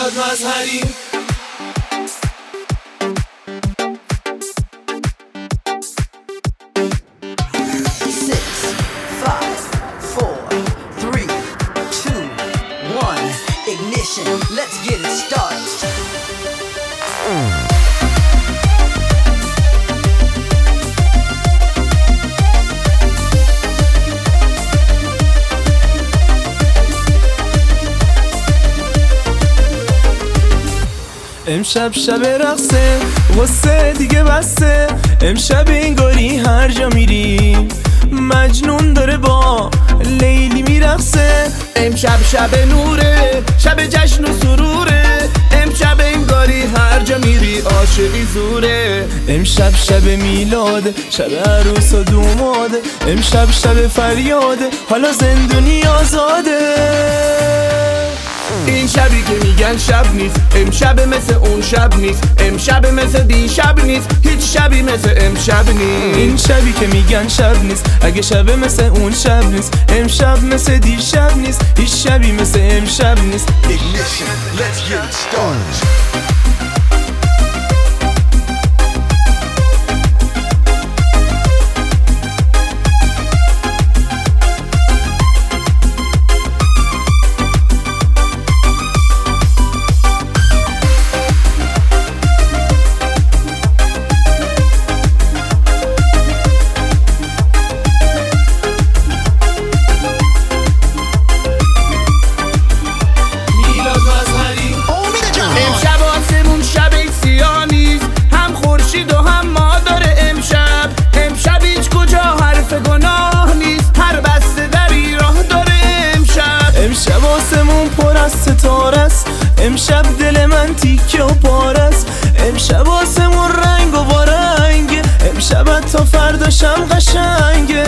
میلاد مظهری. Ignition, let's get it started. امشب شب رقصه، غصه دیگه بسته. امشب انگاری هر جا میریم مجنون داره با لیلی میرقصه. امشب شب نوره، شب جشن و سروره. امشب انگاری هر جا میری عاشقی زوره. امشب شب میلاده، شب عروس و دوماده. امشب شب فریاده، حالا زندونی آزاده. این شبی که میگن شب نیست، امشب مثل اون شب نیست. امشب مثل دیشب نیست، هیچ شبی مثل امشب نیست. این شبی که میگن شب نیست، اگه شب مثل اون شب نیست. امشب مثل دیشب نیست، هیچ شبی مثل امشب نیست. Ignition, let's get it started. امشب آسمون پر از ستاره است، امشب دل من تیکه و پاره است. امشب آسمون رنگ و بارنگه، امشب حتی فرداشم قشنگه.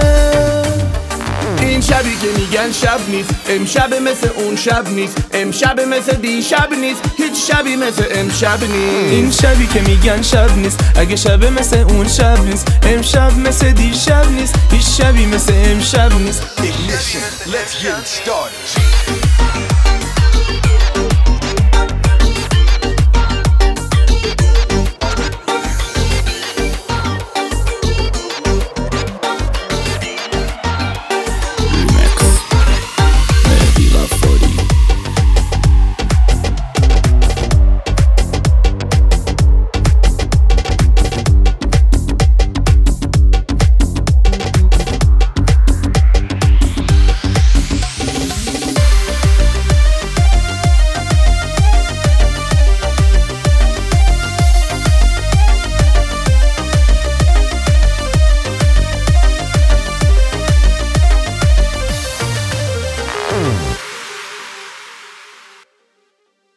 این شبی که میگن شب نیست، امشب مثل اون شب نیست. امشب مثل دیشب نیست، هیچ شبی مثل امشب نیست. این شبی که میگن شب نیست، اگه شب مثل اون شب نیست. امشب مثل دیشب نیست، هیچ شبی مثل امشب نیست. Ignition, let's get it started.